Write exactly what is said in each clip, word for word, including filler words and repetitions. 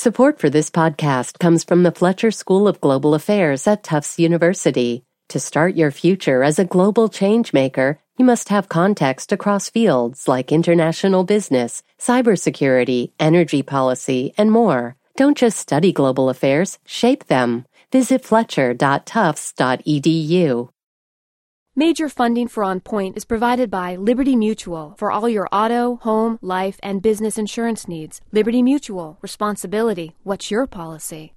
Support for this podcast comes from the Fletcher School of Global Affairs at Tufts University. To start your future as a global changemaker, you must have context across fields like international business, cybersecurity, energy policy, and more. Don't just study global affairs, shape them. Visit fletcher dot tufts dot e d u. Major funding for On Point is provided by Liberty Mutual for all your auto, home, life, and business insurance needs. Liberty Mutual. Responsibility. What's your policy?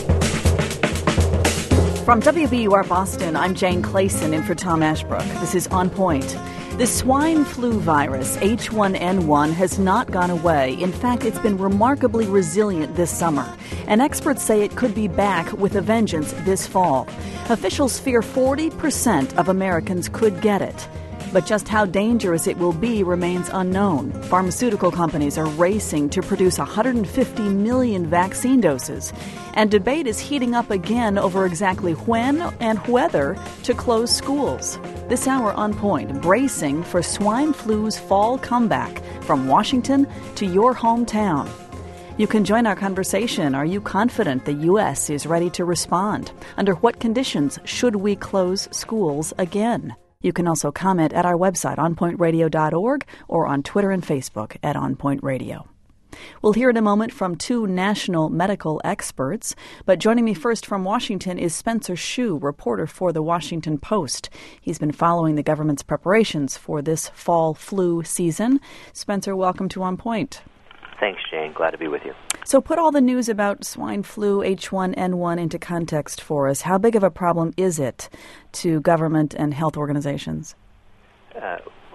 From W B U R Boston, I'm Jane Clayson in for Tom Ashbrook. This is On Point. The swine flu virus, H one N one, has not gone away. In fact, it's been remarkably resilient this summer. And experts say it could be back with a vengeance this fall. Officials fear forty percent of Americans could get it. But just how dangerous it will be remains unknown. Pharmaceutical companies are racing to produce one hundred fifty million vaccine doses. And debate is heating up again over exactly when and whether to close schools. This hour On Point, bracing for swine flu's fall comeback from Washington to your hometown. You can join our conversation. Are you confident the U S is ready to respond? Under what conditions should we close schools again? You can also comment at our website, on point radio dot org, or on Twitter and Facebook at On Point Radio. We'll hear in a moment from two national medical experts, but joining me first from Washington is Spencer Schuh, reporter for The Washington Post. He's been following the government's preparations for this fall flu season. Spencer, welcome to On Point. Thanks, Jane. Glad to be with you. So put all the news about swine flu, H one N one into context for us. How big of a problem is it to government and health organizations? Uh,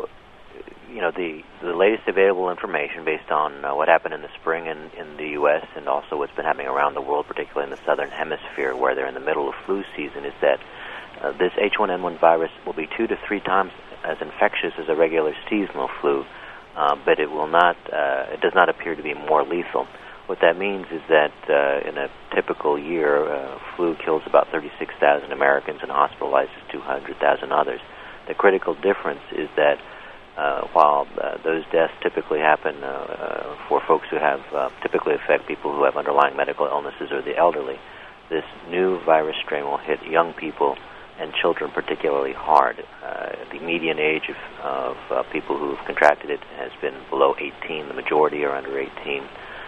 you know, the, the latest available information based on uh, what happened in the spring in, in the U S and also what's been happening around the world, particularly in the southern hemisphere where they're in the middle of flu season, is that uh, this H one N one virus will be two to three times as infectious as a regular seasonal flu, uh, but it will not. Uh, it does not appear to be more lethal. What that means is that uh, in a typical year, uh, flu kills about thirty-six thousand Americans and hospitalizes two hundred thousand others. The critical difference is that uh, while uh, those deaths typically happen uh, uh, for folks who have, uh, typically affect people who have underlying medical illnesses or the elderly, this new virus strain will hit young people and children particularly hard. Uh, the median age of, of uh, people who have contracted it has been below eighteen. The majority are under eighteen.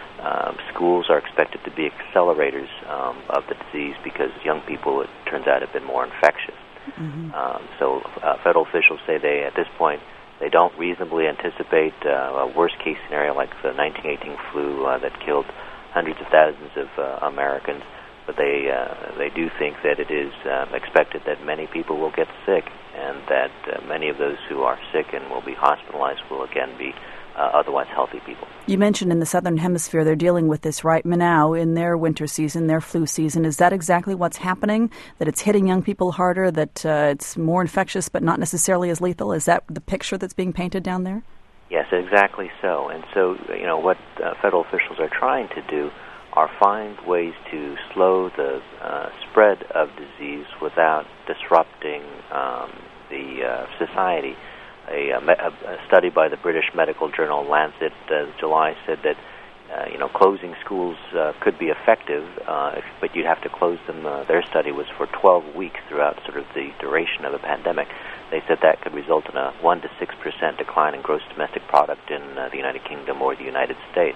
Um, schools are expected to be accelerators um, of the disease because young people, it turns out, have been more infectious. Mm-hmm. Um, so uh, federal officials say they, at this point, they don't reasonably anticipate uh, a worst-case scenario like the nineteen eighteen flu uh, that killed hundreds of thousands of uh, Americans, but they uh, they do think that it is uh, expected that many people will get sick and that uh, many of those who are sick and will be hospitalized will again be Uh, otherwise healthy people. You mentioned in the Southern Hemisphere they're dealing with this right now in their winter season, their flu season. Is that exactly what's happening, that it's hitting young people harder, that uh, it's more infectious but not necessarily as lethal? Is that the picture that's being painted down there? Yes, exactly so. And so, you know, what uh, federal officials are trying to do are find ways to slow the uh, spread of disease without disrupting um, the uh, society. A, a, a study by the British medical journal Lancet uh, July said that uh, you know closing schools uh, could be effective, uh, if, but you'd have to close them. Uh, their study was for twelve weeks throughout sort of the duration of the pandemic. They said that could result in a one to six percent decline in gross domestic product in uh, the United Kingdom or the United States.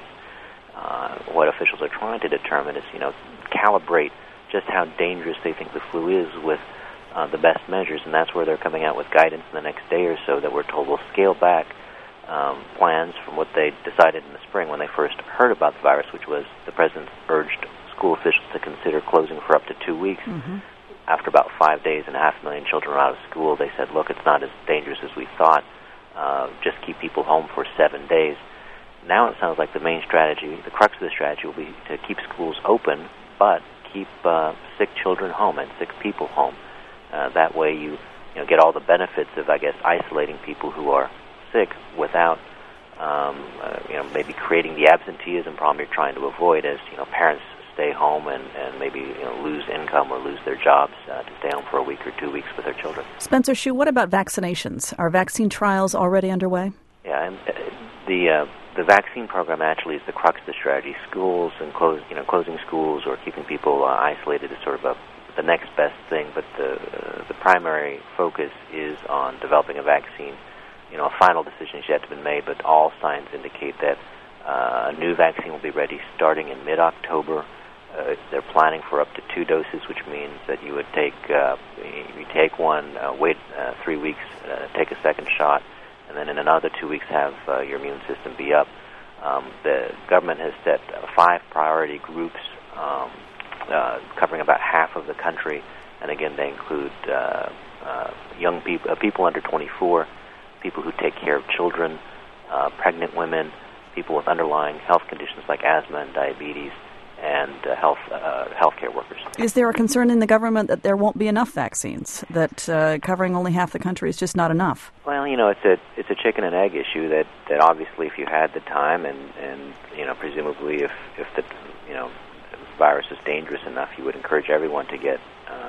Uh, what officials are trying to determine is you know calibrate just how dangerous they think the flu is with Uh, the best measures, and that's where they're coming out with guidance in the next day or so that we're told will scale back um, plans from what they decided in the spring when they first heard about the virus, which was the president urged school officials to consider closing for up to two weeks. Mm-hmm. After about five days and a half million children were out of school, they said, look, it's not as dangerous as we thought. Uh, just keep people home for seven days. Now it sounds like the main strategy, the crux of the strategy will be to keep schools open, but keep uh, sick children home and sick people home. Uh, that way you, you know, get all the benefits of, I guess, isolating people who are sick without, um, uh, you know, maybe creating the absenteeism problem you're trying to avoid as, you know, parents stay home and, and maybe, you know, lose income or lose their jobs uh, to stay home for a week or two weeks with their children. Spencer Schuh, what about vaccinations? Are vaccine trials already underway? Yeah, and uh, the uh, the vaccine program actually is the crux of the strategy. Schools and close, you know, closing schools or keeping people uh, isolated is sort of a, the next best thing. But the uh, the primary focus is on developing a vaccine. You know, a final decision has yet to be made, but all signs indicate that uh, a new vaccine will be ready starting in mid-October. Uh, they're planning for up to two doses, which means that you would take uh, you take one, uh, wait uh, three weeks, uh, take a second shot, and then in another two weeks have uh, your immune system be up. Um, the government has set uh, five priority groups um, uh, covering about half of the country, and again, they include uh, uh, young people, uh, people under twenty-four, people who take care of children, uh, pregnant women, people with underlying health conditions like asthma and diabetes, and uh, health uh, healthcare workers. Is there a concern in the government that there won't be enough vaccines, that uh, covering only half the country is just not enough? Well, you know, it's a it's a chicken and egg issue. That, that obviously, if you had the time, and, and you know, presumably, if if the you know virus is dangerous enough, you would encourage everyone to get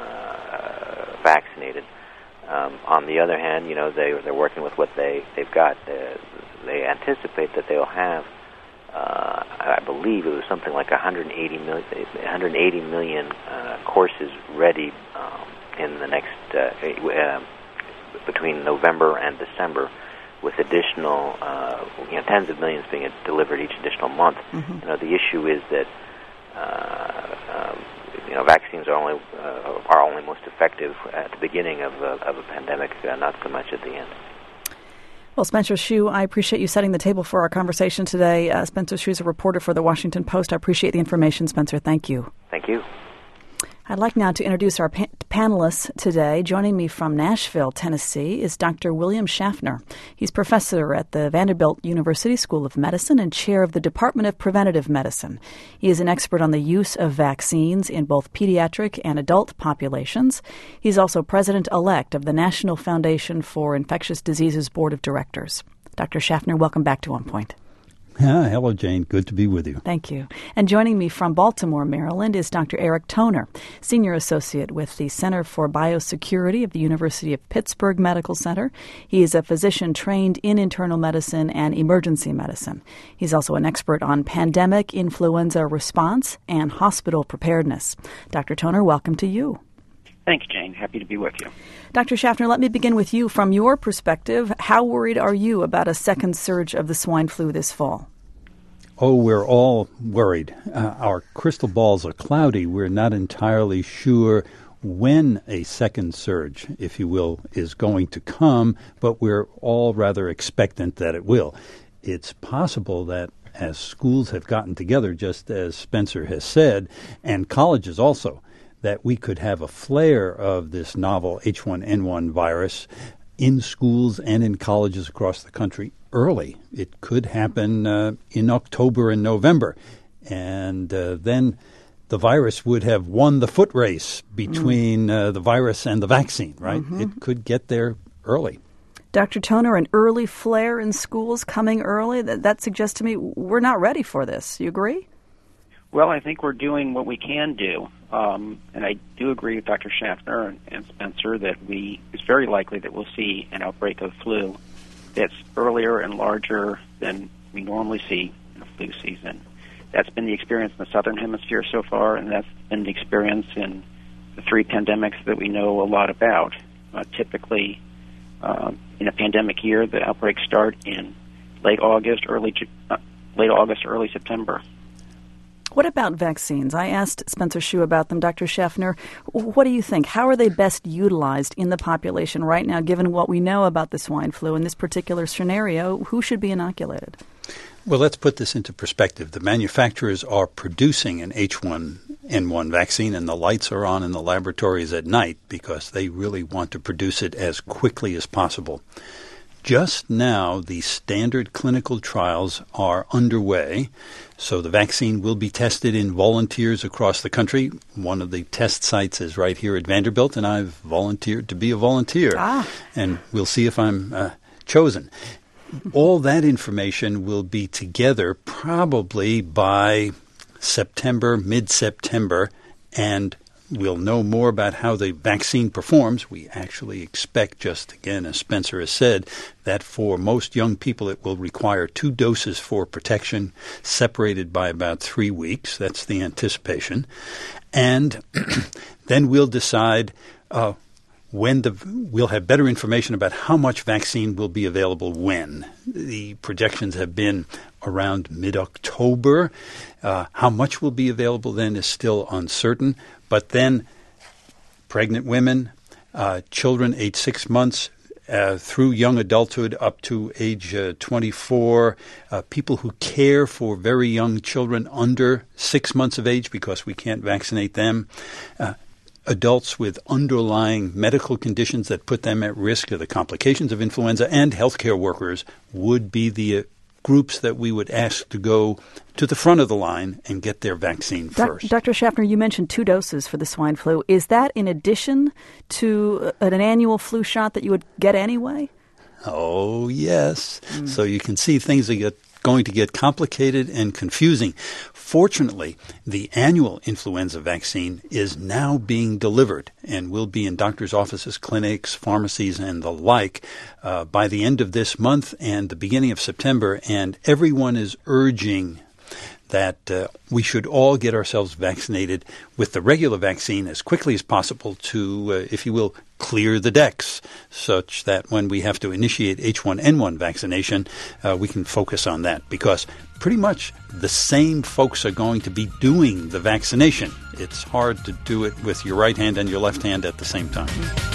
uh, vaccinated. Um, on the other hand, you know, they they're working with what they they've got. Uh, they anticipate that they'll have. Uh, I believe it was something like one hundred eighty million, one hundred eighty million uh, courses ready um, in the next uh, uh, between November and December, with additional uh, you know tens of millions being delivered each additional month. Mm-hmm. You know, the issue is that uh, um, you know vaccines are only uh, are only most effective at the beginning of a, of a pandemic, uh, not so much at the end. Well, Spencer Hsu, I appreciate you setting the table for our conversation today. Uh, Spencer Hsu is a reporter for the Washington Post. I appreciate the information, Spencer. Thank you. Thank you. I'd like now to introduce our pa- panelists today. Joining me from Nashville, Tennessee, is Doctor William Schaffner. He's professor at the Vanderbilt University School of Medicine and chair of the Department of Preventive Medicine. He is an expert on the use of vaccines in both pediatric and adult populations. He's also president-elect of the National Foundation for Infectious Diseases Board of Directors. Doctor Schaffner, welcome back to On Point. Ah, hello, Jane. Good to be with you. Thank you. And joining me from Baltimore, Maryland, is Doctor Eric Toner, Senior Associate with the Center for Biosecurity of the University of Pittsburgh Medical Center. He is a physician trained in internal medicine and emergency medicine. He's also an expert on pandemic influenza response and hospital preparedness. Doctor Toner, welcome to you. Thanks, Jane. Happy to be with you. Doctor Schaffner, let me begin with you. From your perspective, how worried are you about a second surge of the swine flu this fall? Oh, we're all worried. Uh, our crystal balls are cloudy. We're not entirely sure when a second surge, if you will, is going to come, but we're all rather expectant that it will. It's possible that as schools have gotten together, just as Spencer has said, and colleges also, that we could have a flare of this novel H one N one virus in schools and in colleges across the country early. It could happen uh, in October and November. And uh, then the virus would have won the foot race between uh, the virus and the vaccine, right? Mm-hmm. It could get there early. Doctor Toner, an early flare in schools coming early, that, that suggests to me we're not ready for this. You agree? Well, I think we're doing what we can do. Um, and I do agree with Doctor Schaffner and, and Spencer that we it's very likely that we'll see an outbreak of flu that's earlier and larger than we normally see in a flu season. That's been the experience in the Southern Hemisphere so far, and that's been the experience in the three pandemics that we know a lot about. Uh, typically, uh, in a pandemic year, the outbreaks start in late August, early uh, late August, early September. What about vaccines? I asked Spencer Hsu about them. Doctor Schaffner, what do you think? How are they best utilized in the population right now, given what we know about the swine flu in this particular scenario? Who should be inoculated? Well, let's put this into perspective. The manufacturers are producing an H one N one vaccine, and the lights are on in the laboratories at night because they really want to produce it as quickly as possible. Just now, the standard clinical trials are underway, so the vaccine will be tested in volunteers across the country. One of the test sites is right here at Vanderbilt, and I've volunteered to be a volunteer. Ah. And we'll see if I'm uh, chosen. All that information will be together probably by September, mid-September, and we'll know more about how the vaccine performs. We actually expect, just again, as Spencer has said, that for most young people it will require two doses for protection, separated by about three weeks. That's the anticipation. And then we'll decide uh, when the we'll have better information about how much vaccine will be available when. The projections have been around mid-October. Uh, how much will be available then is still uncertain. But then pregnant women, uh, children age six months, Uh, through young adulthood up to age uh, twenty-four, uh, people who care for very young children under six months of age because we can't vaccinate them, uh, adults with underlying medical conditions that put them at risk of the complications of influenza, and healthcare workers would be the uh, groups that we would ask to go to the front of the line and get their vaccine first. Doctor Schaffner, you mentioned two doses for the swine flu. Is that in addition to an annual flu shot that you would get anyway? Oh, yes. Mm. So you can see things are get, going to get complicated and confusing. Fortunately, the annual influenza vaccine is now being delivered and will be in doctors' offices, clinics, pharmacies, and the like uh, by the end of this month and the beginning of September. And everyone is urging that uh, we should all get ourselves vaccinated with the regular vaccine as quickly as possible to, uh, if you will, clear the decks, such that when we have to initiate H one N one vaccination, uh, we can focus on that, because pretty much the same folks are going to be doing the vaccination. It's hard to do it with your right hand and your left hand at the same time.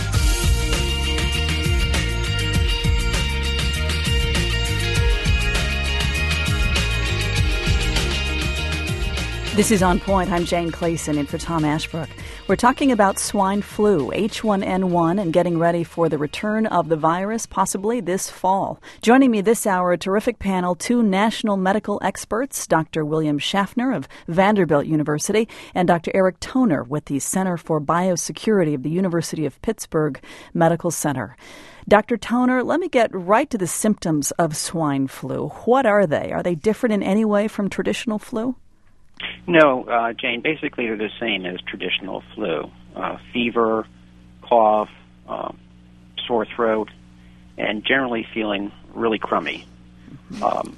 This is On Point. I'm Jane Clayson in for Tom Ashbrook. We're talking about swine flu, H one N one, and getting ready for the return of the virus, possibly this fall. Joining me this hour, a terrific panel, two national medical experts, Doctor William Schaffner of Vanderbilt University and Doctor Eric Toner with the Center for Biosecurity of the University of Pittsburgh Medical Center. Doctor Toner, let me get right to the symptoms of swine flu. What are they? Are they different in any way from traditional flu? No, uh, Jane, basically they're the same as traditional flu. Uh, fever, cough, uh, sore throat, and generally feeling really crummy. Um,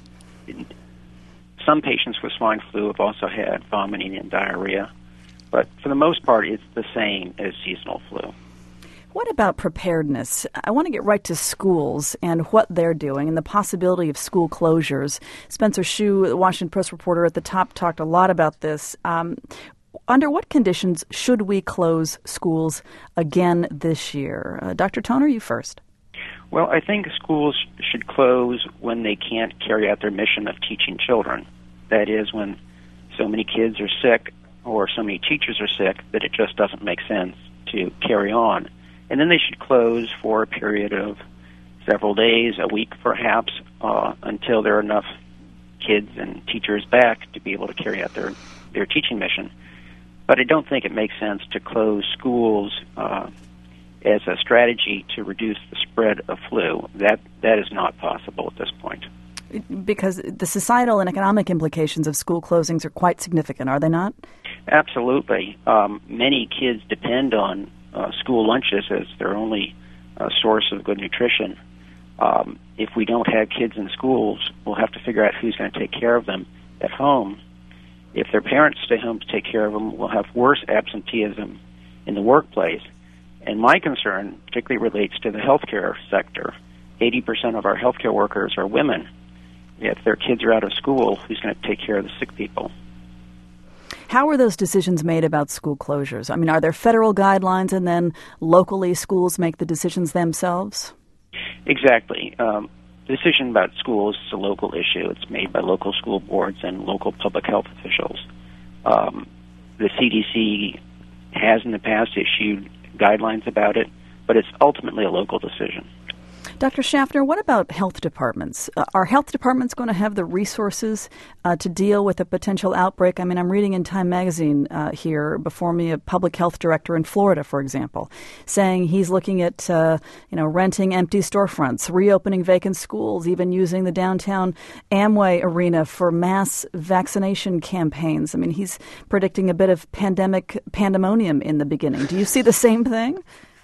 some patients with swine flu have also had vomiting and diarrhea, but for the most part it's the same as seasonal flu. What about preparedness? I want to get right to schools and what they're doing and the possibility of school closures. Spencer Schuh, the Washington Post reporter at the top, talked a lot about this. Um, under what conditions should we close schools again this year? Uh, Doctor Toner, you first. Well, I think schools should close when they can't carry out their mission of teaching children. That is, when so many kids are sick or so many teachers are sick that it just doesn't make sense to carry on. And then they should close for a period of several days, a week perhaps, uh, until there are enough kids and teachers back to be able to carry out their, their teaching mission. But I don't think it makes sense to close schools uh, as a strategy to reduce the spread of flu. That that is not possible at this point. Because the societal and economic implications of school closings are quite significant, are they not? Absolutely. Um, many kids depend on Uh, school lunches as their only uh, source of good nutrition. Um, if we don't have kids in schools, we'll have to figure out who's going to take care of them at home. If their parents stay home to take care of them, we'll have worse absenteeism in the workplace. And my concern particularly relates to the healthcare sector. eighty percent of our healthcare workers are women. If their kids are out of school, who's going to take care of the sick people? How are those decisions made about school closures? I mean, are there federal guidelines and then locally schools make the decisions themselves? Exactly. Um, the decision about schools is a local issue. It's made by local school boards and local public health officials. Um, the C D C has in the past issued guidelines about it, but it's ultimately a local decision. Doctor Schaffner, what about health departments? Uh, are health departments going to have the resources uh, to deal with a potential outbreak? I mean, I'm reading in Time magazine uh, here before me a public health director in Florida, for example, saying he's looking at, uh, you know, renting empty storefronts, reopening vacant schools, even using the downtown Amway arena for mass vaccination campaigns. I mean, he's predicting a bit of pandemic pandemonium in the beginning. Do you see the same thing?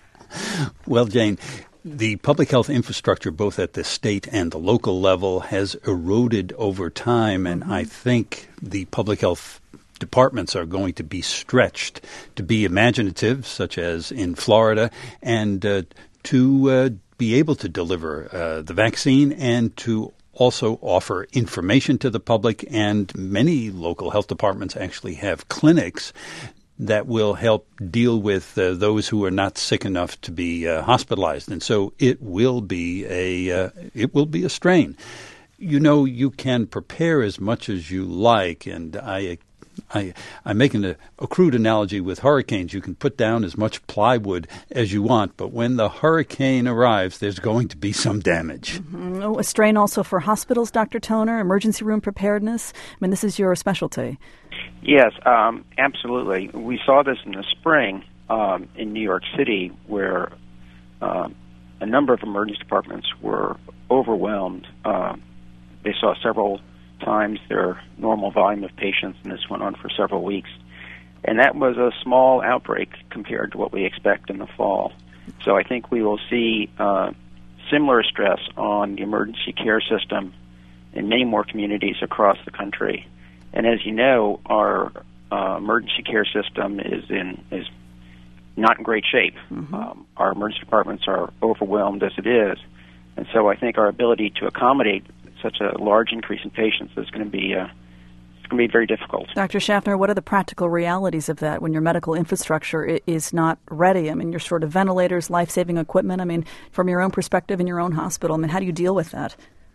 Well, Jane, the public health infrastructure, both at the state and the local level, has eroded over time, and mm-hmm. I think the public health departments are going to be stretched to be imaginative, such as in Florida, and uh, to uh, be able to deliver uh, the vaccine and to also offer information to the public. And many local health departments actually have clinics that will help deal with uh, those who are not sick enough to be uh, hospitalized. And so it will be a uh, it will be a strain. You know, you can prepare as much as you like, and I I, I'm making a, a crude analogy with hurricanes. You can put down as much plywood as you want, but when the hurricane arrives, there's going to be some damage. Mm-hmm. Oh, a strain also for hospitals, Doctor Toner, emergency room preparedness. I mean, this is your specialty. Yes, um, absolutely. We saw this in the spring um, in New York City, where uh, a number of emergency departments were overwhelmed. Uh, they saw several times their normal volume of patients, and this went on for several weeks. And that was a small outbreak compared to what we expect in the fall. So I think we will see uh, similar stress on the emergency care system in many more communities across the country. And as you know, our uh, emergency care system is in is not in great shape. Mm-hmm. Um, our emergency departments are overwhelmed as it is. And so I think our ability to accommodate such a large increase in patients is going to be uh, it's going to be very difficult. Doctor Schaffner, what are the practical realities of that when your medical infrastructure is not ready? I mean, your sort of ventilators, life-saving equipment. I mean, from your own perspective in your own hospital, I mean, how do you deal with that?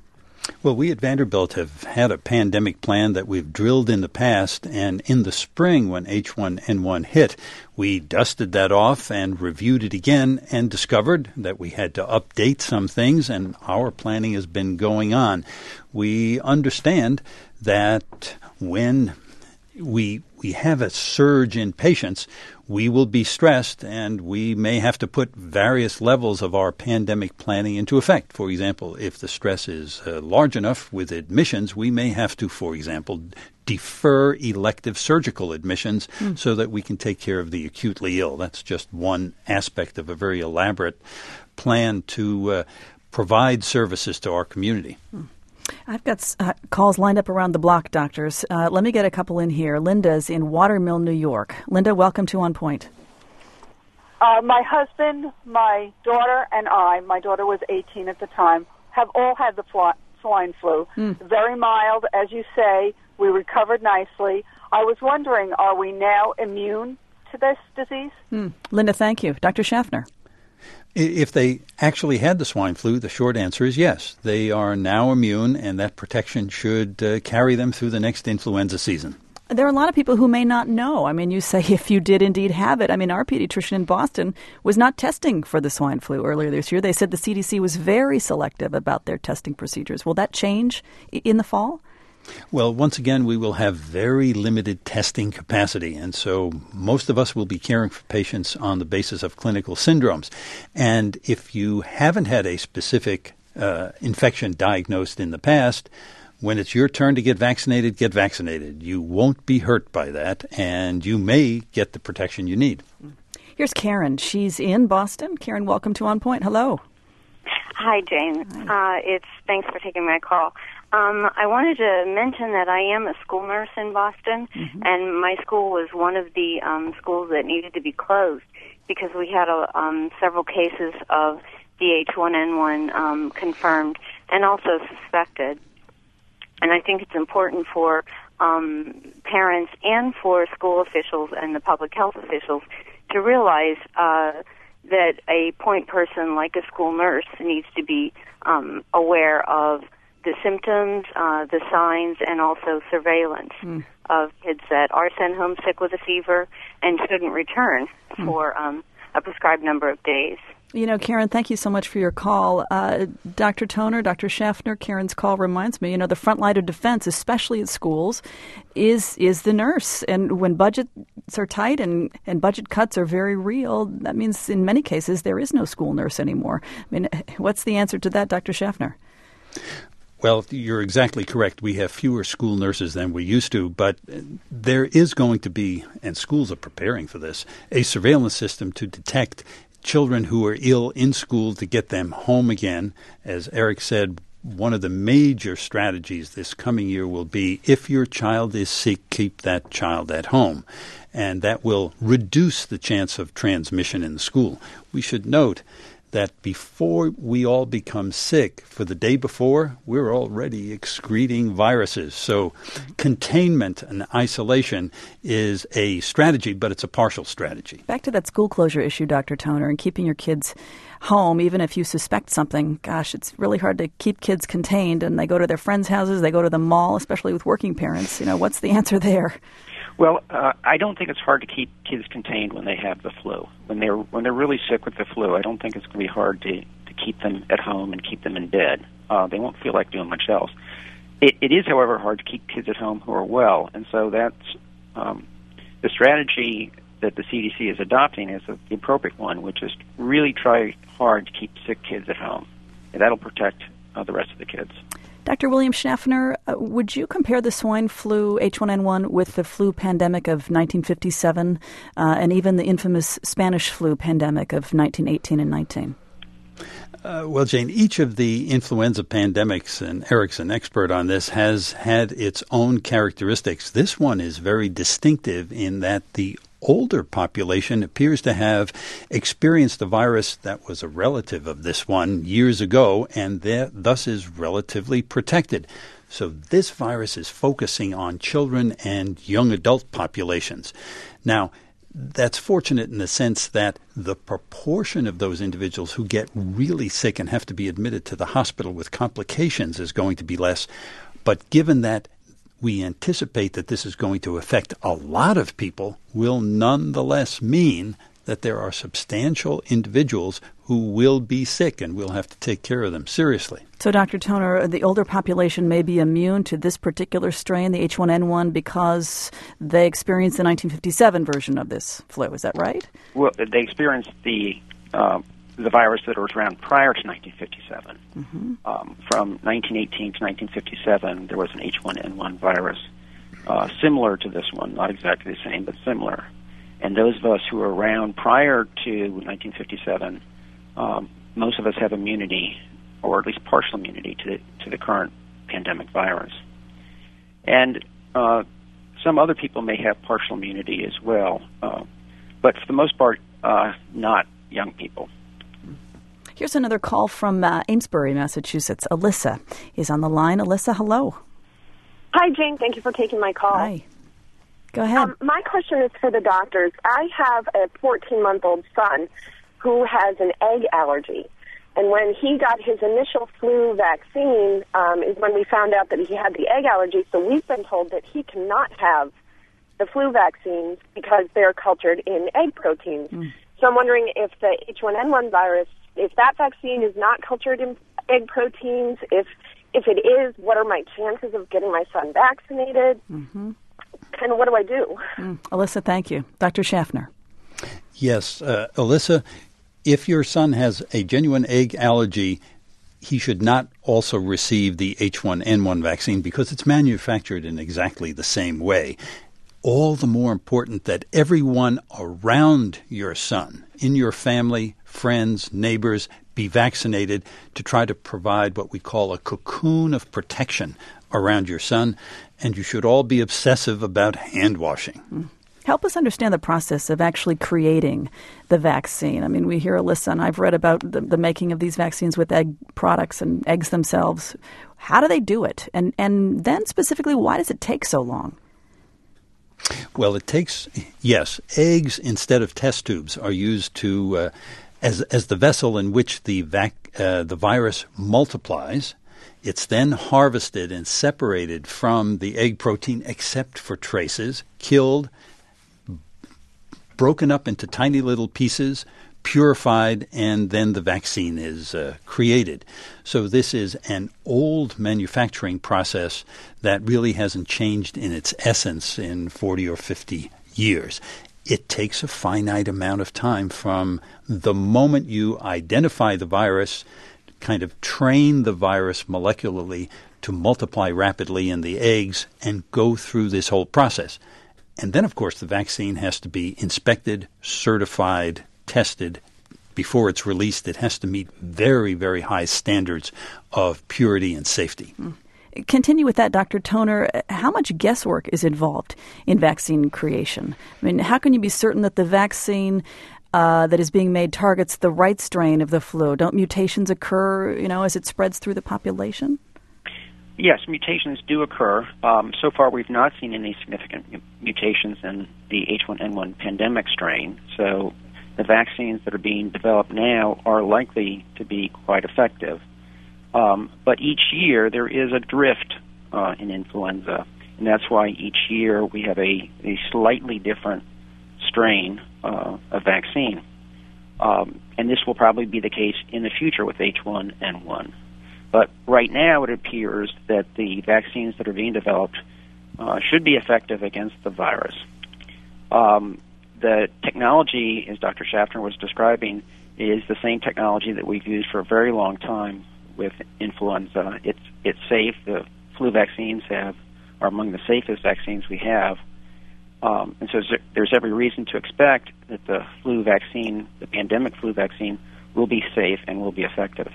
Well, we at Vanderbilt have had a pandemic plan that we've drilled in the past, and in the spring when H one N one hit, we dusted that off and reviewed it again and discovered that we had to update some things, and our planning has been going on. We understand that when we we have a surge in patients, we will be stressed, and we may have to put various levels of our pandemic planning into effect. For example, if the stress is uh, large enough with admissions, we may have to, for example, defer elective surgical admissions mm. so that we can take care of the acutely ill. That's just one aspect of a very elaborate plan to uh, provide services to our community. Mm. I've got uh, calls lined up around the block, doctors. Uh, let me get a couple in here. Linda's in Watermill, New York. Linda, welcome to On Point. Uh, my husband, my daughter, and I, my daughter was eighteen at the time, have all had the fly, swine flu. Mm. Very mild, as you say. We recovered nicely. I was wondering, are we now immune to this disease? Mm. Linda, thank you. Doctor Schaffner. If they actually had the swine flu, the short answer is yes. They are now immune, and that protection should uh, carry them through the next influenza season. There are a lot of people who may not know. I mean, you say if you did indeed have it. I mean, our pediatrician in Boston was not testing for the swine flu earlier this year. They said the C D C was very selective about their testing procedures. Will that change in the fall? Well, once again, we will have very limited testing capacity, and so most of us will be caring for patients on the basis of clinical syndromes. And if you haven't had a specific uh, infection diagnosed in the past, when it's your turn to get vaccinated, get vaccinated. You won't be hurt by that, and you may get the protection you need. Here's Karen. She's in Boston. Karen, welcome to On Point. Hello. Hi, Jane. Hi. Uh, it's thanks for taking my call. Um, I wanted to mention that I am a school nurse in Boston, mm-hmm. and my school was one of the um, schools that needed to be closed because we had a, um, several cases of the H one N one um, confirmed and also suspected. And I think it's important for um, parents and for school officials and the public health officials to realize uh, that a point person like a school nurse needs to be um, aware of the symptoms, uh, the signs, and also surveillance mm. of kids that are sent home sick with a fever and shouldn't return mm. for um, a prescribed number of days. You know, Karen, thank you so much for your call. Uh, Doctor Toner, Doctor Schaffner, Karen's call reminds me, you know, the front line of defense, especially at schools, is is the nurse. And when budgets are tight and, and budget cuts are very real, that means in many cases there is no school nurse anymore. I mean, what's the answer to that, Doctor Schaffner? Well, you're exactly correct. We have fewer school nurses than we used to, but there is going to be, and schools are preparing for this, a surveillance system to detect children who are ill in school to get them home again. As Eric said, one of the major strategies this coming year will be if your child is sick, keep that child at home. And that will reduce the chance of transmission in the school. We should note that before we all become sick, for the day before, we're already excreting viruses. So containment and isolation is a strategy, but it's a partial strategy. Back to that school closure issue, Doctor Toner, and keeping your kids home, even if you suspect something. Gosh, it's really hard to keep kids contained, and they go to their friends' houses, they go to the mall, especially with working parents. You know, what's the answer there? Well, uh, I don't think it's hard to keep kids contained when they have the flu. When they're when they're really sick with the flu, I don't think it's going to be hard to, to keep them at home and keep them in bed. Uh, they won't feel like doing much else. It, it is, however, hard to keep kids at home who are well, and so that's um, the strategy that the C D C is adopting is the appropriate one, which is really try hard to keep sick kids at home, and that'll protect uh, the rest of the kids. Doctor William Schaffner, uh, would you compare the swine flu H one N one with the flu pandemic of nineteen fifty-seven uh, and even the infamous Spanish flu pandemic of nineteen eighteen and nineteen? Uh, well, Jane, each of the influenza pandemics, and Eric's an expert on this, has had its own characteristics. This one is very distinctive in that the older population appears to have experienced a virus that was a relative of this one years ago and thus is relatively protected. So this virus is focusing on children and young adult populations. Now, that's fortunate in the sense that the proportion of those individuals who get really sick and have to be admitted to the hospital with complications is going to be less. But given that we anticipate that this is going to affect a lot of people, will nonetheless mean that there are substantial individuals who will be sick and we'll have to take care of them seriously. So, Doctor Toner, the older population may be immune to this particular strain, the H one N one, because they experienced the nineteen fifty-seven version of this flu. Is that right? Well, they experienced the uh, the virus that was around prior to nineteen fifty-seven. Mm-hmm. Um, from nineteen eighteen to nineteen fifty-seven, there was an H one N one virus uh, similar to this one, not exactly the same, but similar. And those of us who were around prior to nineteen fifty-seven, um, most of us have immunity, or at least partial immunity, to the, to the current pandemic virus. And uh, some other people may have partial immunity as well, uh, but for the most part, uh, not young people. Here's another call from uh, Amesbury, Massachusetts. Alyssa is on the line. Alyssa, hello. Hi, Jane. Thank you for taking my call. Hi. Go ahead. Um, my question is for the doctors. I have a fourteen-month-old son who has an egg allergy. And when he got his initial flu vaccine um, is when we found out that he had the egg allergy. So we've been told that he cannot have the flu vaccines because they're cultured in egg proteins. Mm. So I'm wondering if the H one N one virus, if that vaccine is not cultured in egg proteins, if if it is, what are my chances of getting my son vaccinated? Mm-hmm. And what do I do? Mm. Alyssa, thank you. Doctor Schaffner. Yes, uh, Alyssa, if your son has a genuine egg allergy, he should not also receive the H one N one vaccine because it's manufactured in exactly the same way. All the more important that everyone around your son, in your family, friends, neighbors, be vaccinated to try to provide what we call a cocoon of protection around your son. And you should all be obsessive about hand washing. Mm. Help us understand the process of actually creating the vaccine. I mean, we hear, Alyssa, and I've read about the, the making of these vaccines with egg products and eggs themselves. How do they do it? And and then specifically, why does it take so long? Well, it takes, yes, eggs instead of test tubes are used to uh, as as the vessel in which the vac, uh, the virus multiplies. It's then harvested and separated from the egg protein except for traces, killed, broken up into tiny little pieces, purified, and then the vaccine is uh, created. So this is an old manufacturing process that really hasn't changed in its essence in forty or fifty years. It takes a finite amount of time from the moment you identify the virus, kind of train the virus molecularly to multiply rapidly in the eggs and go through this whole process. And then, of course, the vaccine has to be inspected, certified, tested before it's released. It has to meet very, very high standards of purity and safety. Mm. Continue with that, Doctor Toner. How much guesswork is involved in vaccine creation? I mean, how can you be certain that the vaccine uh, that is being made targets the right strain of the flu? Don't mutations occur, you know, as it spreads through the population? Yes, mutations do occur. Um, so far, we've not seen any significant mutations in the H one N one pandemic strain. So the vaccines that are being developed now are likely to be quite effective. Um, but each year there is a drift uh, in influenza, and that's why each year we have a, a slightly different strain uh, of vaccine. Um, and this will probably be the case in the future with H one N one. But right now it appears that the vaccines that are being developed uh, should be effective against the virus. Um, the technology, as Doctor Schaffner was describing, is the same technology that we've used for a very long time with influenza. It's it's safe. The flu vaccines have are among the safest vaccines we have, um, and so there's every reason to expect that the flu vaccine, the pandemic flu vaccine, will be safe and will be effective.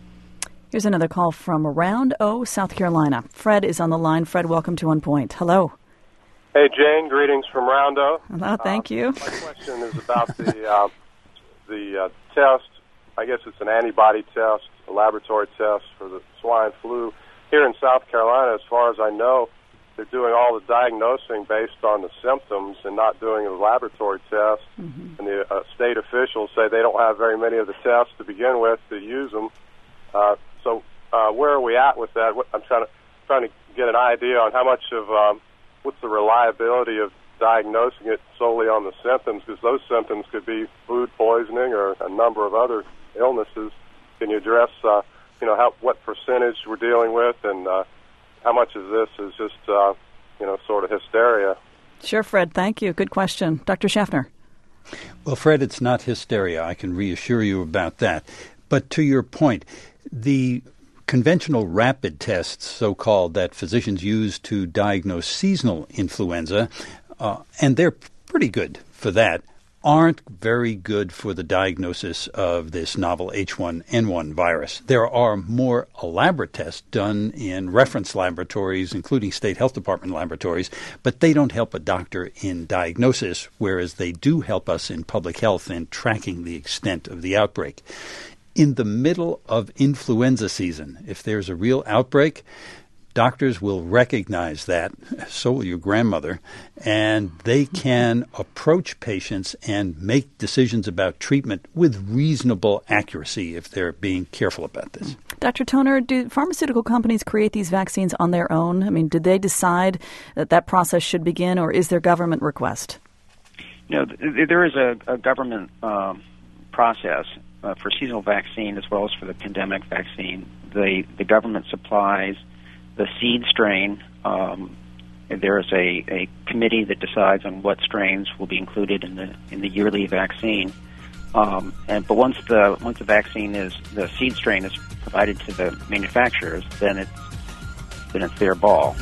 Here's another call from Round O, South Carolina. Fred is on the line. Fred, welcome to On Point. Hello. Hey, Jane. Greetings from Round O. Hello. Thank uh, you. My question is about the uh, the uh, test. I guess it's an antibody test, a laboratory test for the swine flu. Here in South Carolina, as far as I know, they're doing all the diagnosing based on the symptoms and not doing a laboratory test. Mm-hmm. And the uh, state officials say they don't have very many of the tests to begin with to use them. Uh, so uh, where are we at with that? What, I'm trying to trying to get an idea on how much of um, what's the reliability of diagnosing it solely on the symptoms, because those symptoms could be food poisoning or a number of other illnesses. Can you address, uh, you know, how what percentage we're dealing with, and uh, how much of this is just, uh, you know, sort of hysteria? Sure, Fred. Thank you. Good question. Doctor Schaffner. Well, Fred, it's not hysteria. I can reassure you about that. But to your point, the conventional rapid tests, so-called, that physicians use to diagnose seasonal influenza, uh, and they're pretty good for that, aren't very good for the diagnosis of this novel H one N one virus. There are more elaborate tests done in reference laboratories, including state health department laboratories, but they don't help a doctor in diagnosis, whereas they do help us in public health in tracking the extent of the outbreak. In the middle of influenza season, if there's a real outbreak, doctors will recognize that, so will your grandmother, and they can approach patients and make decisions about treatment with reasonable accuracy if they're being careful about this. Doctor Toner, do pharmaceutical companies create these vaccines on their own? I mean, did they decide that that process should begin, or is there government request? No, there is a, a government um, process uh, for seasonal vaccine as well as for the pandemic vaccine. The, the government supplies the seed strain. Um, there is a, a committee that decides on what strains will be included in the in the yearly vaccine. Um, and but once the once the vaccine is the seed strain is provided to the manufacturers, then it's then it's their ball.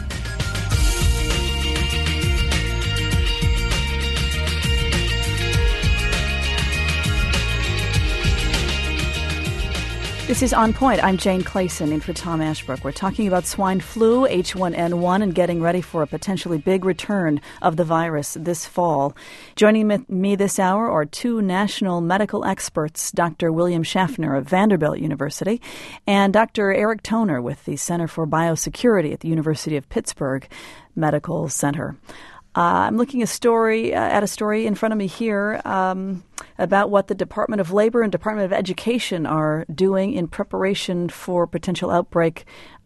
This is On Point. I'm Jane Clayson in for Tom Ashbrook. We're talking about swine flu, H one N one, and getting ready for a potentially big return of the virus this fall. Joining me this hour are two national medical experts, Doctor William Schaffner of Vanderbilt University and Doctor Eric Toner with the Center for Biosecurity at the University of Pittsburgh Medical Center. Uh, I'm looking a story uh, at a story in front of me here um, about what the Department of Labor and Department of Education are doing in preparation for potential outbreak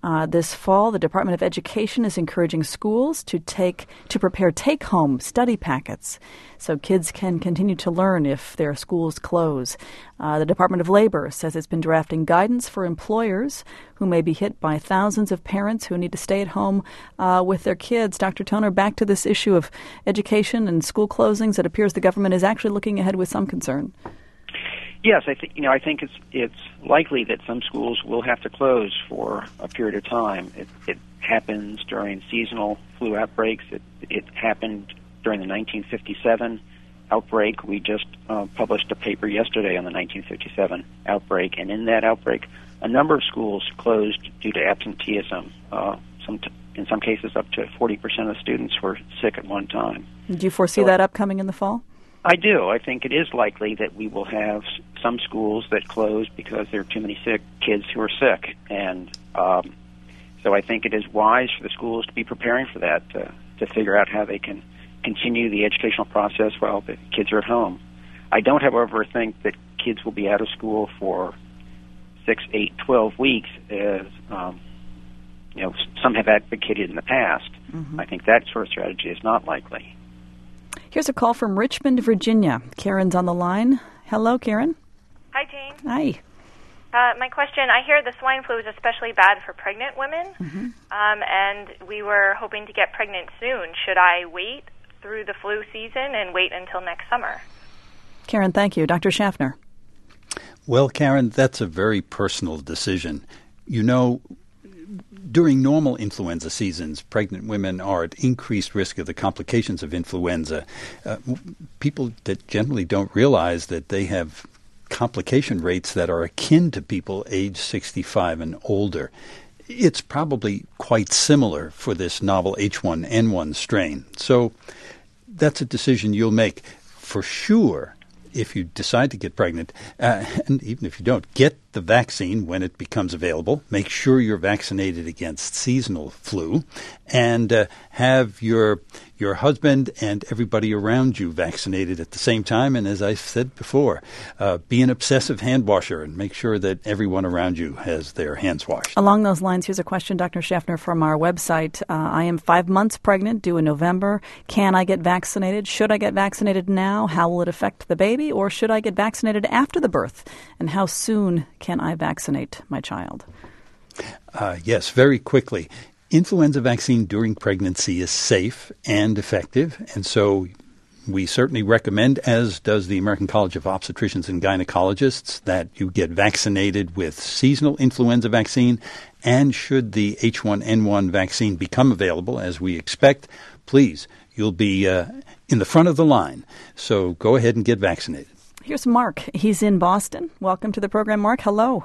Uh, this fall, the Department of Education is encouraging schools to take to prepare take-home study packets so kids can continue to learn if their schools close. Uh, the Department of Labor says it's been drafting guidance for employers who may be hit by thousands of parents who need to stay at home uh, with their kids. Doctor Toner, back to this issue of education and school closings. It appears the government is actually looking ahead with some concern. Yes, I think you know. I think it's it's likely that some schools will have to close for a period of time. It, it happens during seasonal flu outbreaks. It it happened during the nineteen fifty-seven outbreak. We just uh, published a paper yesterday on the nineteen fifty-seven outbreak, and in that outbreak, a number of schools closed due to absenteeism. Uh, some t- in some cases, up to forty percent of the students were sick at one time. Do you foresee so, that upcoming in the fall? I do. I think it is likely that we will have some schools that close because there are too many sick kids who are sick. And um, so I think it is wise for the schools to be preparing for that, to, to figure out how they can continue the educational process while the kids are at home. I don't, however, think that kids will be out of school for six, eight, twelve weeks, as um, you know, some have advocated in the past. Mm-hmm. I think that sort of strategy is not likely. Here's a call from Richmond, Virginia. Karen's on the line. Hello, Karen. Hi, Jane. Hi. Uh, my question, I hear the swine flu is especially bad for pregnant women, mm-hmm. um, and we were hoping to get pregnant soon. Should I wait through the flu season and wait until next summer? Karen, thank you. Doctor Schaffner. Well, Karen, that's a very personal decision. You know, during normal influenza seasons, pregnant women are at increased risk of the complications of influenza. Uh, people that generally don't realize that they have complication rates that are akin to people age sixty-five and older. It's probably quite similar for this novel H one N one strain. So that's a decision you'll make for sure. If you decide to get pregnant, uh, and even if you don't, get the vaccine when it becomes available. Make sure you're vaccinated against seasonal flu, and uh, have your your husband and everybody around you vaccinated at the same time. And as I said before, uh, be an obsessive hand washer and make sure that everyone around you has their hands washed. Along those lines, here's a question, Doctor Schaffner, from our website. Uh, I am five months pregnant, due in November. Can I get vaccinated? Should I get vaccinated now? How will it affect the baby? Or should I get vaccinated after the birth? And how soon can I vaccinate my child? Uh, yes, very quickly. Influenza vaccine during pregnancy is safe and effective, and so we certainly recommend, as does the American College of Obstetricians and Gynecologists, that you get vaccinated with seasonal influenza vaccine. And should the H one N one vaccine become available, as we expect, please, you'll be uh, in the front of the line. So go ahead and get vaccinated. Here's Mark. He's in Boston. Welcome to the program, Mark. Hello.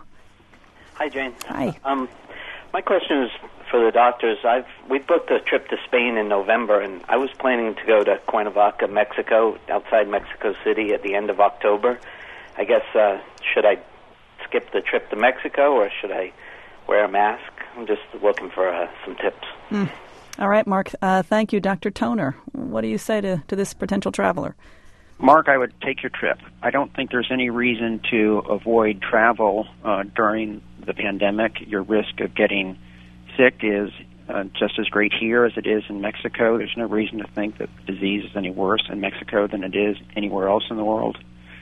Hi, Jane. Hi. Um, my question is for the doctors. I've we booked a trip to Spain in November, and I was planning to go to Cuernavaca, Mexico, outside Mexico City at the end of October. I guess, uh, should I skip the trip to Mexico, or should I wear a mask? I'm just looking for uh, some tips. Mm. All right, Mark. Uh, thank you, Doctor Toner. What do you say to, to this potential traveler? Mark, I would take your trip. I don't think there's any reason to avoid travel uh, during the pandemic. Your risk of getting sick is uh, just as great here as it is in Mexico. There's no reason to think that the disease is any worse in Mexico than it is anywhere else in the world.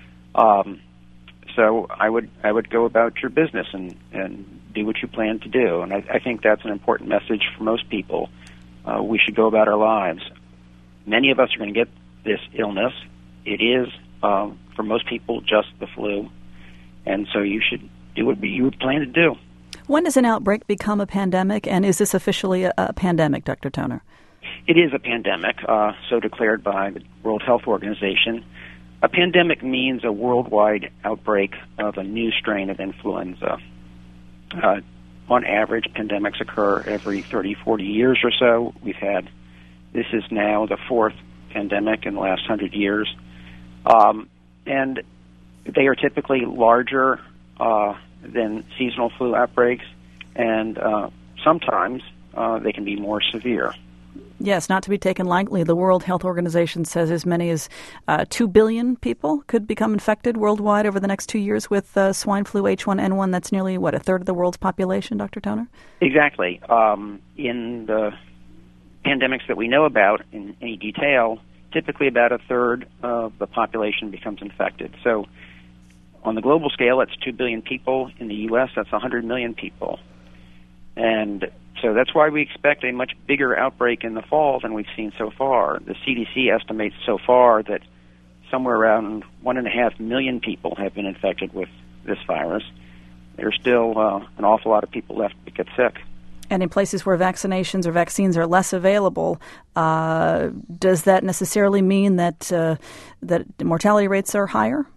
Um, so I would I would go about your business and, and do what you plan to do. And I, I think that's an important message for most people. Uh, we should go about our lives. Many of us are going to get this illness. It is, um, for most people, just the flu. And so you should do what you would plan to do. When does an outbreak become a pandemic, and is this officially a, a pandemic, Doctor Toner? It is a pandemic, uh, so declared by the World Health Organization. A pandemic means a worldwide outbreak of a new strain of influenza. Uh, on average, pandemics occur every thirty, forty years or so. We've had, this is now the fourth pandemic in the last hundred years. Um, and they are typically larger uh, than seasonal flu outbreaks, and uh, sometimes uh, they can be more severe. Yes, not to be taken lightly. The World Health Organization says as many as uh, two billion people could become infected worldwide over the next two years with uh, swine flu H one N one. That's nearly, what, a third of the world's population, Doctor Toner? Exactly. Um, in the pandemics that we know about in any detail, typically about a third of the population becomes infected. So on the global scale, that's two billion people. In the U S, that's one hundred million people. And so that's why we expect a much bigger outbreak in the fall than we've seen so far. The C D C estimates so far that somewhere around one and a half million people have been infected with this virus. There's still uh, an awful lot of people left to get sick. And in places where vaccinations or vaccines are less available, uh, does that necessarily mean that uh, that mortality rates are higher?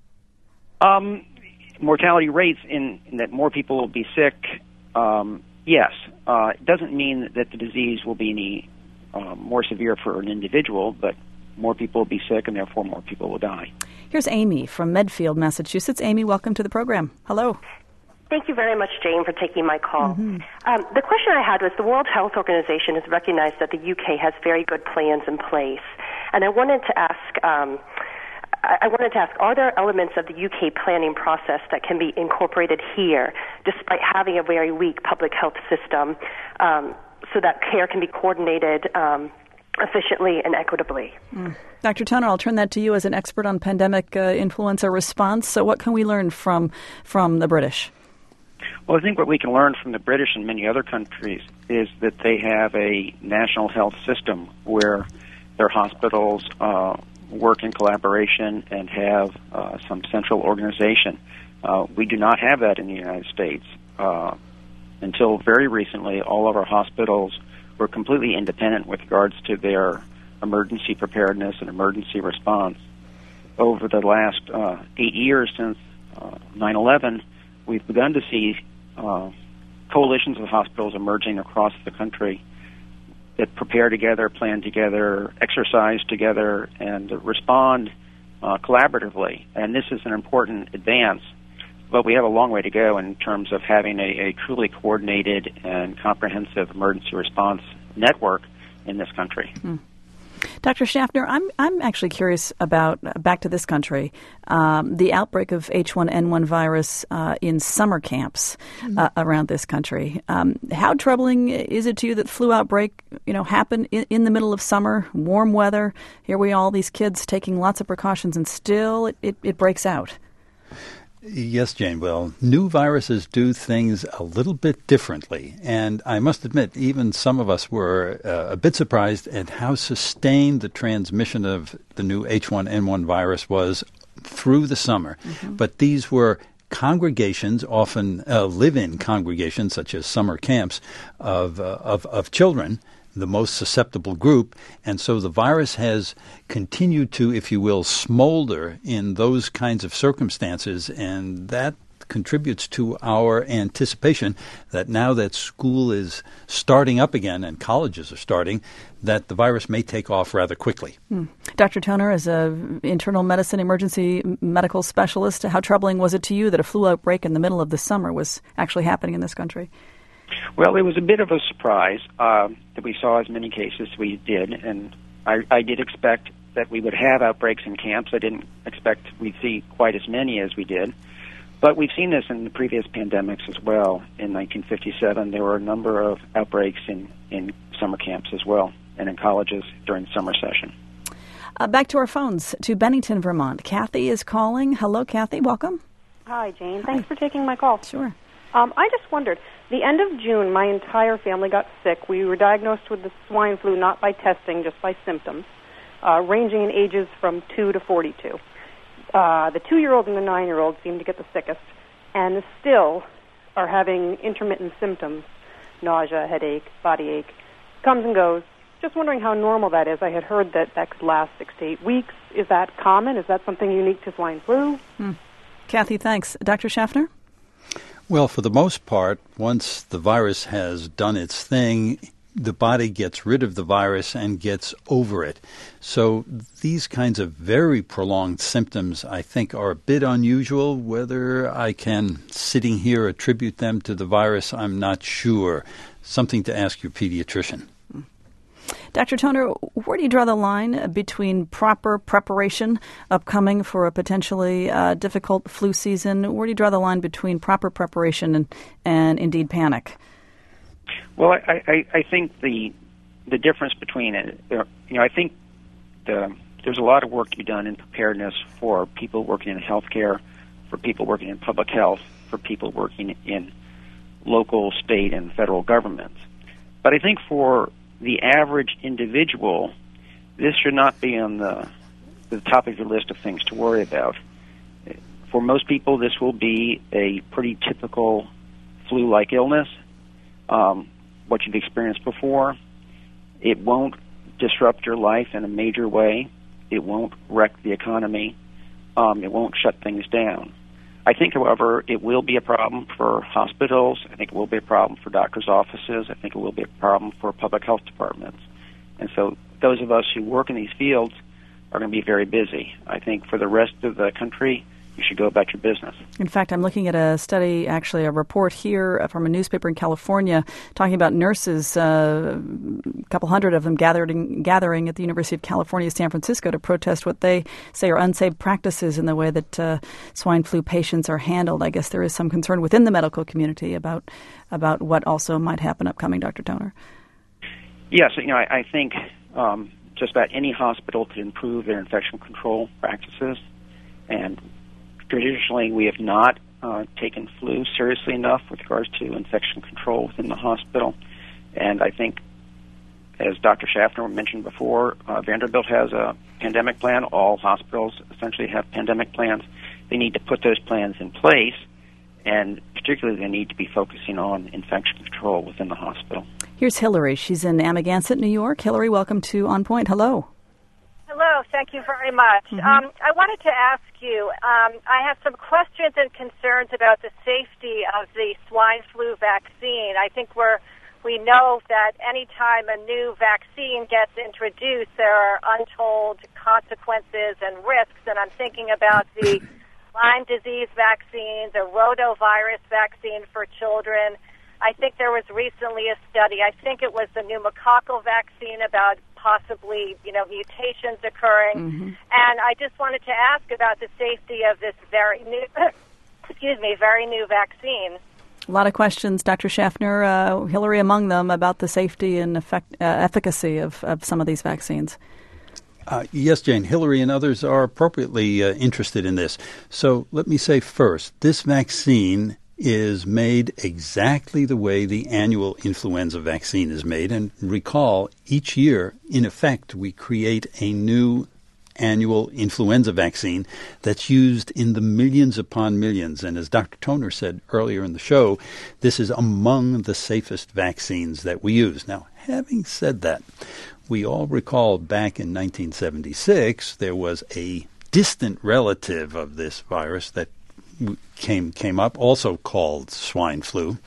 Um, mortality rates in, in that more people will be sick. Um, yes, uh, it doesn't mean that the disease will be any uh, more severe for an individual, but more people will be sick and therefore more people will die. Here's Amy from Medfield, Massachusetts. Amy, welcome to the program. Hello. Thank you very much, Jane, for taking my call. Mm-hmm. Um, the question I had was the World Health Organization has recognized that the U K has very good plans in place, and I wanted to ask. Um, I wanted to ask, are there elements of the U K planning process that can be incorporated here, despite having a very weak public health system, um, so that care can be coordinated um, efficiently and equitably? Mm. Doctor Toner, I'll turn that to you as an expert on pandemic uh, influenza response. So what can we learn from from the British? Well, I think what we can learn from the British and many other countries is that they have a national health system where their hospitals uh, work in collaboration and have uh, some central organization. Uh, we do not have that in the United States. Uh, until very recently, all of our hospitals were completely independent with regards to their emergency preparedness and emergency response. Over the last uh, eight years since uh, nine eleven, we've begun to see uh, coalitions of hospitals emerging across the country that prepare together, plan together, exercise together, and respond uh, collaboratively. And this is an important advance, but we have a long way to go in terms of having a, a truly coordinated and comprehensive emergency response network in this country. Mm. Doctor Schaffner, I'm I'm actually curious about, back to this country, um, the outbreak of H one N one virus uh, in summer camps mm-hmm. uh, around this country. Um, how troubling is it to you that flu outbreak, you know, happened in, in the middle of summer, warm weather? Here we are, all these kids taking lots of precautions, and still it, it, it breaks out. Yes, Jane. Well, new viruses do things a little bit differently. And I must admit, even some of us were uh, a bit surprised at how sustained the transmission of the new H one N one virus was through the summer. Mm-hmm. But these were congregations, often uh, live-in congregations, such as summer camps of, uh, of, of children, the most susceptible group, and so the virus has continued to, if you will, smolder in those kinds of circumstances, and that contributes to our anticipation that now that school is starting up again and colleges are starting, that the virus may take off rather quickly. Hmm. Doctor Toner, as an internal medicine emergency medical specialist, how troubling was it to you that a flu outbreak in the middle of the summer was actually happening in this country? Well, it was a bit of a surprise uh, that we saw as many cases as we did, and I, I did expect that we would have outbreaks in camps. I didn't expect we'd see quite as many as we did. But we've seen this in the previous pandemics as well. In nineteen fifty-seven, there were a number of outbreaks in, in summer camps as well, and in colleges during the summer session. Uh, back to our phones, to Bennington, Vermont. Kathy is calling. Hello, Kathy. Welcome. Hi, Jane. Thanks Hi. for taking my call. Sure. Um, I just wondered, the end of June, my entire family got sick. We were diagnosed with the swine flu not by testing, just by symptoms, uh, ranging in ages from two to forty-two. Uh, the two-year-old and the nine-year-old seemed to get the sickest, and still are having intermittent symptoms, nausea, headache, body ache, comes and goes. Just wondering how normal that is. I had heard that that could last six to eight weeks. Is that common? Is that something unique to swine flu? Hmm. Kathy, thanks. Doctor Schaffner? Well, for the most part, once the virus has done its thing, the body gets rid of the virus and gets over it. So these kinds of very prolonged symptoms, I think, are a bit unusual. Whether I can, sitting here, attribute them to the virus, I'm not sure. Something to ask your pediatrician. Doctor Toner, where do you draw the line between proper preparation upcoming for a potentially uh, difficult flu season? Where do you draw the line between proper preparation and, and indeed panic? Well, I, I, I think the the difference between it, you know, I think the, there's a lot of work to be done in preparedness for people working in healthcare, for people working in public health, for people working in local, state, and federal governments. But I think for the average individual, this should not be on the, the top of your list of things to worry about. For most people, this will be a pretty typical flu-like illness, um, what you've experienced before. It won't disrupt your life in a major way. It won't wreck the economy. Um, it won't shut things down. I think, however, it will be a problem for hospitals. I think it will be a problem for doctors' offices. I think it will be a problem for public health departments. And so those of us who work in these fields are going to be very busy. I think for the rest of the country, you should go about your business. In fact, I'm looking at a study, actually a report here from a newspaper in California talking about nurses, uh, a couple hundred of them gathered in, gathering at the University of California, San Francisco to protest what they say are unsafe practices in the way that uh, swine flu patients are handled. I guess there is some concern within the medical community about about what also might happen upcoming, Doctor Toner. Yes, you know, I, I think um, just about any hospital could improve their infection control practices, and traditionally, we have not uh, taken flu seriously enough with regards to infection control within the hospital. And I think, as Doctor Schaffner mentioned before, uh, Vanderbilt has a pandemic plan. All hospitals essentially have pandemic plans. They need to put those plans in place, and particularly they need to be focusing on infection control within the hospital. Here's Hillary. She's in Amagansett, New York. Hillary, welcome to On Point. Hello. Hello, thank you very much. Mm-hmm. Um, I wanted to ask you, um, I have some questions and concerns about the safety of the swine flu vaccine. I think we're, we know that any time a new vaccine gets introduced, there are untold consequences and risks, and I'm thinking about the Lyme disease vaccine, the rotavirus vaccine for children. I think there was recently a study, I think it was the pneumococcal vaccine, about possibly, you know, mutations occurring. Mm-hmm. And I just wanted to ask about the safety of this very new, excuse me, very new vaccine. A lot of questions, Doctor Schaffner, uh, Hillary among them, about the safety and effect, uh, efficacy of, of some of these vaccines. Uh, yes, Jane. Hillary and others are appropriately uh, interested in this. So let me say first, this vaccine is made exactly the way the annual influenza vaccine is made. And recall, each year, in effect, we create a new annual influenza vaccine that's used in the millions upon millions. And as Doctor Toner said earlier in the show, this is among the safest vaccines that we use. Now, having said that, we all recall back in nineteen seventy-six, there was a distant relative of this virus that came came up, also called swine flu,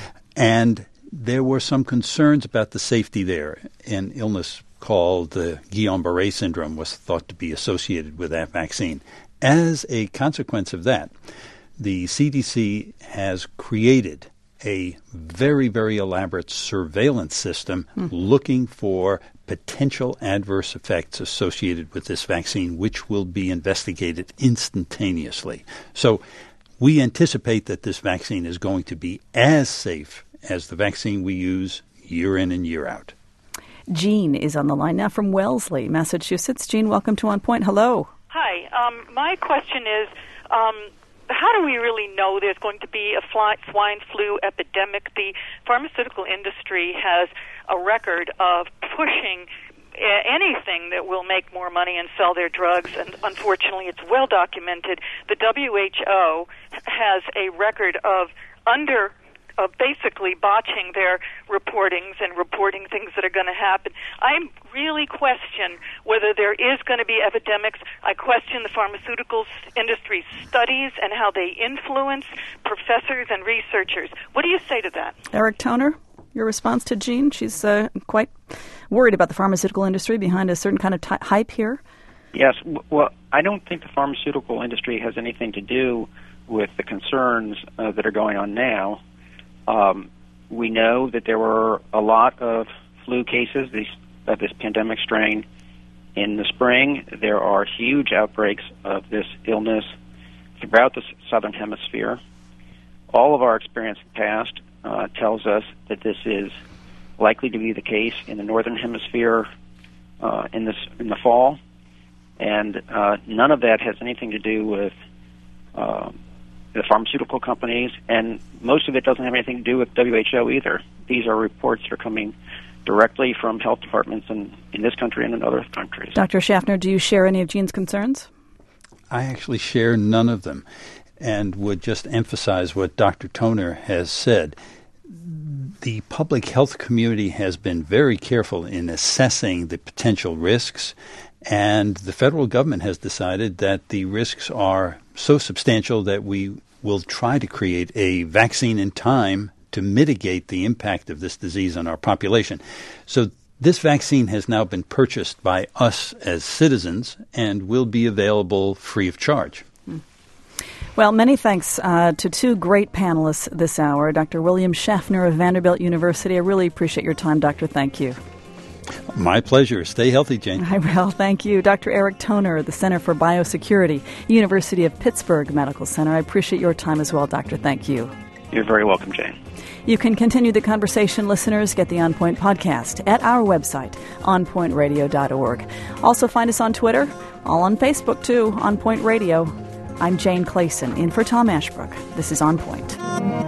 and there were some concerns about the safety there. An illness called uh, Guillain-Barré syndrome was thought to be associated with that vaccine. As a consequence of that, the C D C has created a very, very elaborate surveillance system mm. looking for potential adverse effects associated with this vaccine, which will be investigated instantaneously. So we anticipate that this vaccine is going to be as safe as the vaccine we use year in and year out. Jean is on the line now from Wellesley, Massachusetts. Jean, welcome to On Point. Hello. Hi. Um, my question is, um, how do we really know there's going to be a fly, swine flu epidemic? The pharmaceutical industry has a record of pushing anything that will make more money and sell their drugs, and unfortunately it's well documented. The W H O has a record of under of basically botching their reportings and reporting things that are going to happen. I really question whether there is going to be epidemics. I question the pharmaceutical industry's studies and how they influence professors and researchers. What do you say to that? Eric Toner, your response to Jean? She's uh, quite worried about the pharmaceutical industry behind a certain kind of t- hype here. Yes. Well, I don't think the pharmaceutical industry has anything to do with the concerns uh, that are going on now. Um, we know that there were a lot of flu cases. These of this pandemic strain. In the spring, there are huge outbreaks of this illness throughout the southern hemisphere. All of our experience in the past uh, tells us that this is likely to be the case in the northern hemisphere uh, in this in the fall, and uh, none of that has anything to do with uh, the pharmaceutical companies, and most of it doesn't have anything to do with W H O either. These are reports that are coming directly from health departments in, in this country and in other countries. Doctor Schaffner, do you share any of Gene's concerns? I actually share none of them, and would just emphasize what Doctor Toner has said. The public health community has been very careful in assessing the potential risks, and the federal government has decided that the risks are so substantial that we will try to create a vaccine in time to mitigate the impact of this disease on our population. So this vaccine has now been purchased by us as citizens and will be available free of charge. Well, many thanks uh, to two great panelists this hour. Doctor William Schaffner of Vanderbilt University. I really appreciate your time, Doctor. Thank you. My pleasure. Stay healthy, Jane. I will. Thank you. Doctor Eric Toner, the Center for Biosecurity, University of Pittsburgh Medical Center. I appreciate your time as well, Doctor. Thank you. You're very welcome, Jane. You can continue the conversation, listeners. Get the On Point podcast at our website, on point radio dot org. Also find us on Twitter, all on Facebook, too, On Point Radio. I'm Jane Clayson, in for Tom Ashbrook. This is On Point.